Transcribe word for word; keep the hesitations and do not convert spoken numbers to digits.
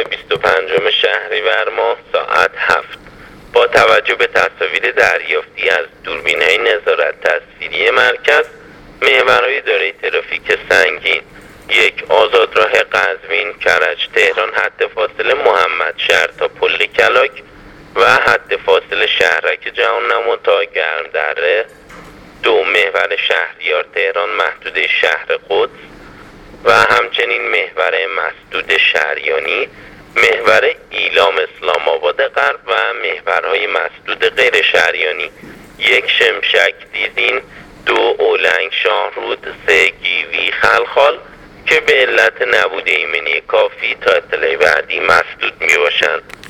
بیست و پنجم شهریور ماه ساعت هفت با توجه به تصاویر دریافتی از دوربین‌های نظارت تصویری مرکز، محورهای دارای ترافیک سنگین: یک، آزادراه قزوین کرج تهران حد فاصله محمد شهر تا پل کلاک و حد فاصله شهرک جهان نما تا گرمدره. دو، محور شهریار تهران محدوده شهر قدس و همچنین محور مسدود شهریانی، محور ایلام اسلام آباد غرب و محورهای مسدود غیر شهریانی: یک، شمشک دیزین، دو، اولنگ شاهرود، سه، گیوی خلخال که به علت نبود ایمنی کافی تا اطلاع بعدی مسدود می باشند.